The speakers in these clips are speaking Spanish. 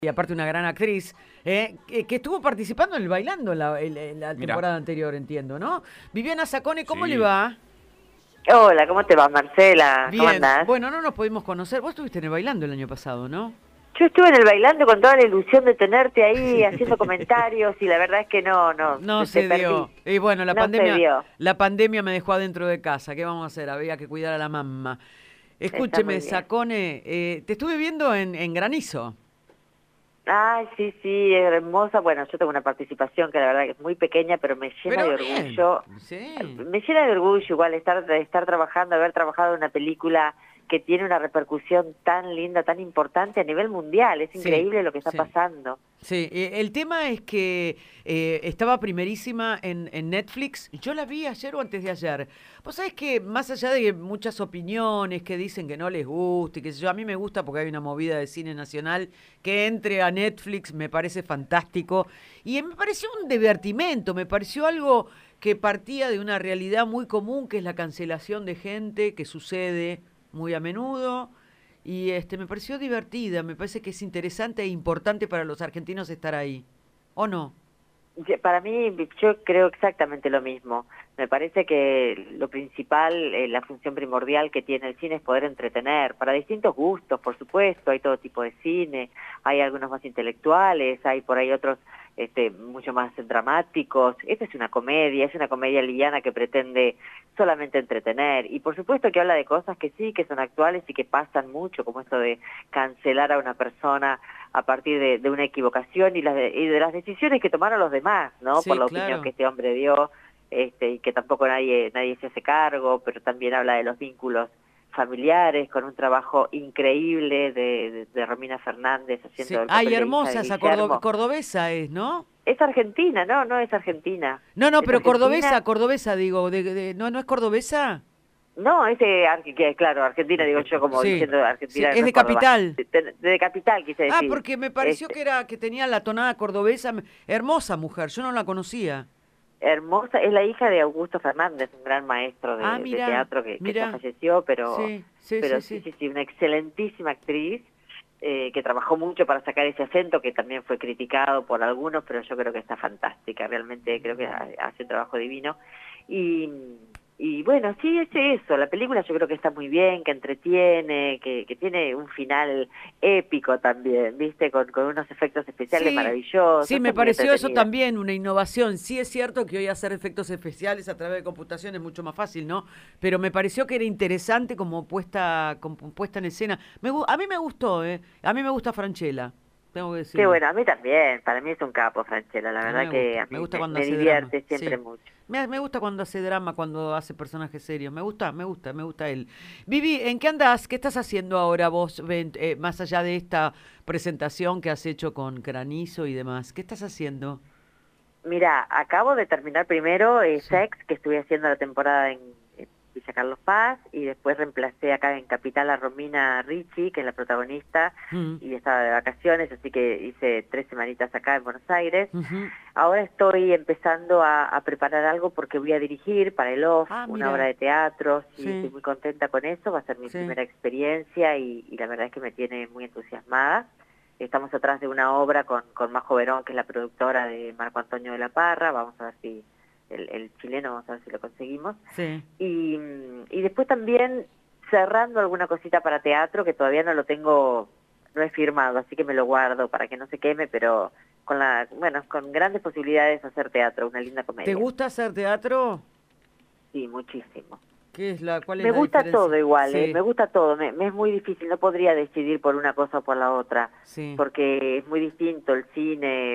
Y aparte una gran actriz, que estuvo participando en el Bailando en la Mirá. temporada anterior, entiendo, ¿no? Viviana Sacone, ¿cómo le Sí. va? Hola, ¿cómo te va, Marcela? ¿Cómo Bien. andás? Bueno, no nos pudimos conocer. Vos estuviste en el Bailando el año pasado, ¿no? Yo estuve en el bailando con toda la ilusión de tenerte ahí haciendo comentarios y la verdad es que no, No te se perdí. dio. Y bueno, No se dio. la pandemia me dejó adentro de casa. ¿Qué vamos a hacer? Había que cuidar a la mamá. Está muy Escúcheme, bien. Sacone, te estuve viendo en Granizo. Ay, sí, hermosa. Bueno, yo tengo una participación que la verdad que es muy pequeña, pero me llena Pero de bien, orgullo. sí. Me llena de orgullo igual estar trabajando, haber trabajado en una película que tiene una repercusión tan linda, tan importante a nivel mundial. Es Sí, increíble lo que está sí. pasando. Sí, el tema es que estaba primerísima en Netflix. Yo la vi ayer o antes de ayer. Vos sabés que más allá de muchas opiniones que dicen que no les gusta y qué sé yo, a mí me gusta porque hay una movida de cine nacional que entre a Netflix, me parece fantástico. Y me pareció un divertimento, me pareció algo que partía de una realidad muy común, que es la cancelación de gente, que sucede muy a menudo. Y me pareció divertida, me parece que es interesante e importante para los argentinos estar ahí. ¿O no? Para mí, yo creo exactamente lo mismo. Me parece que lo principal, la función primordial que tiene el cine es poder entretener, para distintos gustos, por supuesto, hay todo tipo de cine, hay algunos más intelectuales, hay por ahí otros mucho más dramáticos. Esta es una comedia liviana que pretende solamente entretener, y por supuesto que habla de cosas que sí, que son actuales y que pasan mucho, como esto de cancelar a una persona a partir de una equivocación y de las decisiones que tomaron los demás, ¿no? Por Sí, la opinión que claro. este hombre dio, y que tampoco nadie se hace cargo, pero también habla de los vínculos familiares, con un trabajo increíble de Romina Fernández haciendo Sí. el Ay, papel de hija de hermosa esa Guillermo. cordobesa es, ¿no? Es argentina, ¿no? No es argentina. No, no, ¿Es pero argentina? cordobesa digo, ¿no, no es cordobesa? No, claro, Argentina, digo yo, como Sí, diciendo sí, Argentina, es no es de Córdoba. capital. De capital, quise Ah, decir. porque me pareció Este, que tenía la tonada cordobesa. Hermosa mujer, yo no la conocía. Hermosa, es la hija de Augusto Fernández, un gran maestro Ah, de mira, teatro que ya mira. falleció, Sí, sí, sí, sí. sí, una excelentísima actriz, que trabajó mucho para sacar ese acento, que también fue criticado por algunos, pero yo creo que está fantástica, realmente creo que hace un trabajo divino. Y, y bueno, sí, es eso, la película yo creo que está muy bien, que entretiene, que tiene un final épico también, ¿viste? Con unos efectos especiales Sí, maravillosos, sí, me es muy pareció eso entretenida. también, una innovación. Sí es cierto que hoy hacer efectos especiales a través de computación es mucho más fácil, ¿no? Pero me pareció que era interesante como puesta en escena. A mí me gustó, ¿eh? A mí me gusta Franchella, tengo que Qué decirlo. bueno, a mí también, para mí es un capo, Franchella, la A mí verdad que a me mí gusta cuando me hace drama, divierte siempre sí. mucho. Me gusta cuando hace drama, cuando hace personajes serios. Me gusta él. Vivi, ¿en qué andás? ¿Qué estás haciendo ahora vos, más allá de esta presentación que has hecho con Granizo y demás? ¿Qué estás haciendo? Mira, acabo de terminar primero Sí. Sex, que estuve haciendo la temporada en Villa Carlos Paz, y después reemplacé acá en Capital a Romina Ricci, que es la protagonista, Mm, y estaba de vacaciones, así que hice 3 semanitas acá en Buenos Aires. ujú. Ahora estoy empezando a preparar algo porque voy a dirigir para el OFF Ah, una obra mira. de teatro, y estoy Sí, muy contenta con eso, va a ser mi sí. primera experiencia y la verdad es que me tiene muy entusiasmada. Estamos atrás de una obra con Majo Verón, que es la productora de Marco Antonio de la Parra, vamos a ver si el chileno, vamos a ver si lo conseguimos. Sí. Y después también cerrando alguna cosita para teatro, que todavía no lo tengo, no he firmado, así que me lo guardo para que no se queme, pero con grandes posibilidades de hacer teatro, una linda ¿Te comedia. gusta hacer teatro? Sí, muchísimo. ¿Cuál es Me la gusta todo diferencia? igual, Sí, me gusta todo, me es muy difícil, no podría decidir por una cosa o por la otra, sí. porque es muy distinto el cine,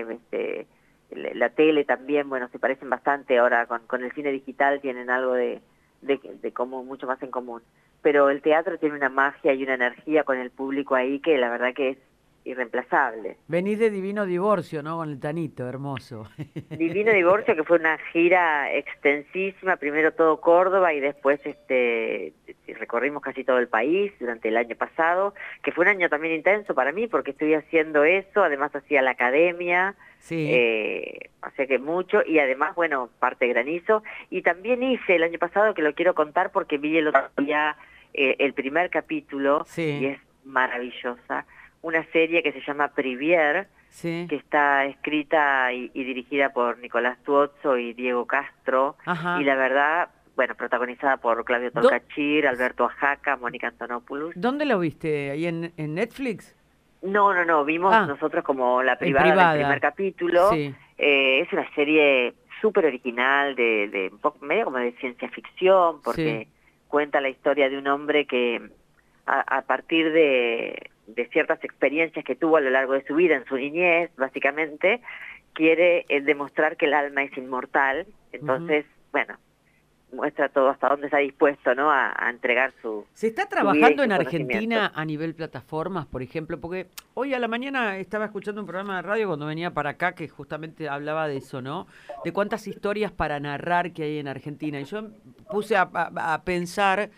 la tele también, bueno, se parecen bastante ahora con el cine digital, tienen algo de común, mucho más en común, pero el teatro tiene una magia y una energía con el público ahí que la verdad que es irreemplazable. Venís de Divino Divorcio, ¿no? Con el Tanito, hermoso. Divino Divorcio, que fue una gira extensísima, primero todo Córdoba y después recorrimos casi todo el país durante el año pasado, que fue un año también intenso para mí porque estuve haciendo eso, además hacía la academia, Sí. o sea que mucho, y además, bueno, parte de Granizo, y también hice el año pasado, que lo quiero contar porque vi el otro día el primer capítulo y Sí. es maravillosa, una serie que se llama Privier, Sí. que está escrita y dirigida por Nicolás Tuozzo y Diego Castro, y Ajá. la verdad, bueno, protagonizada por Claudio Do- Tolcachir, Alberto Ajaca, Mónica Antonopoulos. ¿Dónde lo viste? ¿Ahí en Netflix? No, vimos Ah, nosotros como la en privada del primer privada. capítulo. Sí. Es una serie súper original, de un poco, medio como de ciencia ficción, Sí. porque cuenta la historia de un hombre que a partir de ciertas experiencias que tuvo a lo largo de su vida, en su niñez, básicamente, quiere demostrar que el alma es inmortal. Ujú. Entonces, bueno, muestra todo hasta dónde está dispuesto, ¿no? A entregar ¿Se está su vida y trabajando sus en conocimientos. Argentina a nivel plataformas, por ejemplo? Porque hoy a la mañana estaba escuchando un programa de radio cuando venía para acá que justamente hablaba de eso, ¿no? De cuántas historias para narrar que hay en Argentina. Y yo puse a pensar,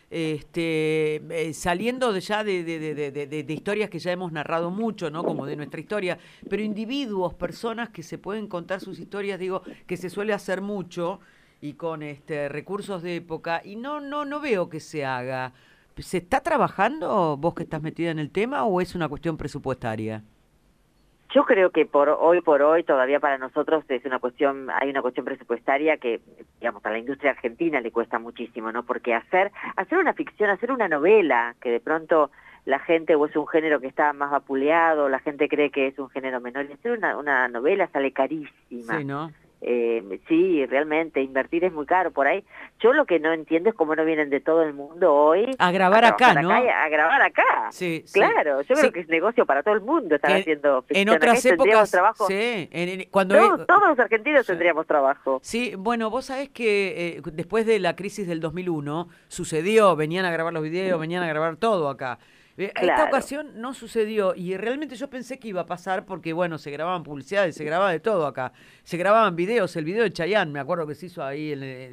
saliendo de ya de historias que ya hemos narrado mucho, ¿no? Como de nuestra historia, pero individuos, personas que se pueden contar sus historias, digo, que se suele hacer mucho y con recursos de época, y no veo que se haga. ¿Se está trabajando vos que estás metida en el tema o es una cuestión presupuestaria? Yo creo que por hoy todavía para nosotros es una cuestión, hay una cuestión presupuestaria que, digamos, a la industria argentina le cuesta muchísimo, ¿no? Porque hacer una ficción, hacer una novela, que de pronto la gente, o es un género que está más vapuleado, la gente cree que es un género menor, y hacer una novela sale Sí, carísima. ¿no? Sí, realmente, invertir es muy caro por ahí. Yo lo que no entiendo es cómo no vienen de todo el mundo hoy A a grabar acá, trabajar acá y ¿no? a grabar acá. Sí, sí. Claro, yo creo Sí, que es negocio para todo el mundo estar que haciendo en ficción acá y otras tendríamos épocas, trabajo. sí, cuando... Todos los argentinos sí. tendríamos trabajo. Sí, bueno, vos sabés que después de la crisis del 2001 sucedió, venían a grabar los videos, venían a grabar todo acá. Esta Claro. ocasión no sucedió y realmente yo pensé que iba a pasar porque, bueno, se grababan publicidades, se grababa de todo acá. Se grababan videos, el video de Chayanne, me acuerdo que se hizo ahí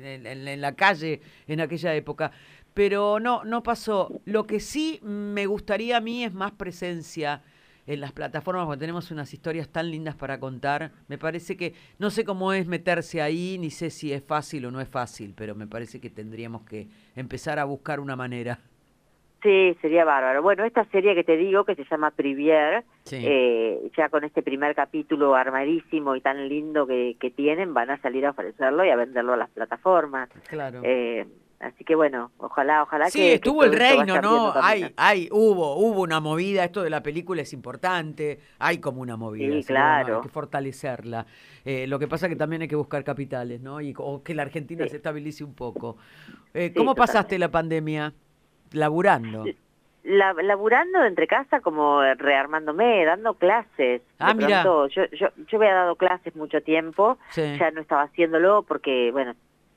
en la calle en aquella época. Pero no pasó. Lo que sí me gustaría a mí es más presencia en las plataformas, porque tenemos unas historias tan lindas para contar. Me parece que, no sé cómo es meterse ahí, ni sé si es fácil o no es fácil, pero me parece que tendríamos que empezar a buscar una manera. Sí, sería bárbaro. Bueno, esta serie que te digo, que se llama Privier, Sí, ya con este primer capítulo armadísimo y tan lindo que tienen, van a salir a ofrecerlo y a venderlo a las plataformas. claro. Así que bueno, ojalá Sí, que estuvo el todo esto reino, vaya abriendo ¿no? camino. Hubo una movida, esto de la película es importante, hay como una movida, Sí, así que bueno, hay que claro. fortalecerla. Lo que pasa que también hay que buscar capitales, ¿no? O que la Argentina Sí, se estabilice un poco. sí, ¿Cómo pasaste totalmente. la pandemia? Laburando. Laburando entre casa, como rearmándome, dando clases. Ah, De mirá, pronto, yo había dado clases mucho tiempo, sí, ya no estaba haciéndolo porque, bueno,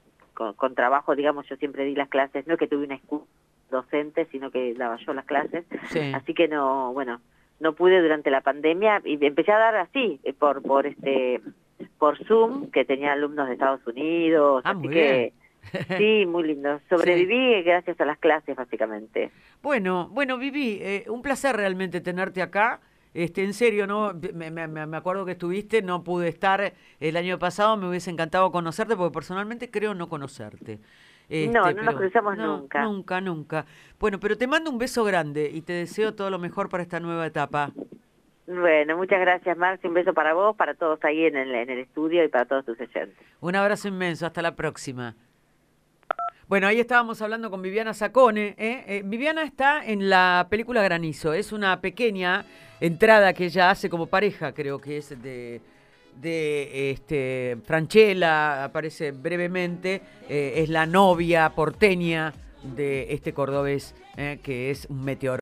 con trabajo, digamos, yo siempre di las clases, no es que tuve una escuela docente, sino que daba yo las clases, sí. así que no, bueno, no pude durante la pandemia y empecé a dar así, por Zoom, que tenía alumnos de Estados Unidos, Ah, así muy bien. que sí, muy lindo. Sí. Sobreviví gracias a las clases, básicamente. Bueno, Vivi, un placer realmente tenerte acá. En serio, ¿no? Me acuerdo que estuviste, no pude estar el año pasado, me hubiese encantado conocerte, porque personalmente creo no conocerte. No, no nos Pero cruzamos no, nunca. nunca, nunca. Bueno, pero te mando un beso grande y te deseo todo lo mejor para esta nueva etapa. Bueno, muchas gracias, Marci. Un beso para vos, para todos ahí en el estudio y para todos tus oyentes. Un abrazo inmenso, hasta la próxima. Bueno, ahí estábamos hablando con Viviana Sacone. Viviana está en la película Granizo. Es una pequeña entrada que ella hace como pareja, creo que es de Franchella, aparece brevemente. Es la novia porteña de este cordobés, que es un meteor.